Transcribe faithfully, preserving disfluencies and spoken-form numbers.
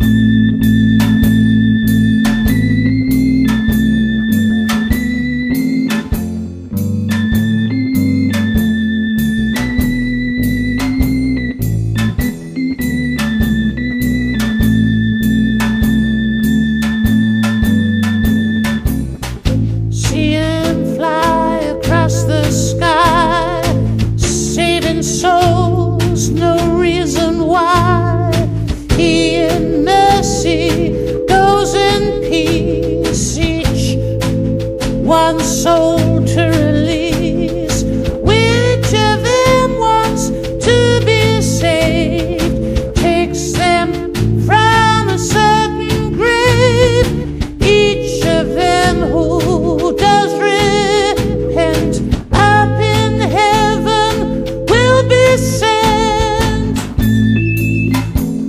Souls, no reason why. He in mercy goes in peace, each one soul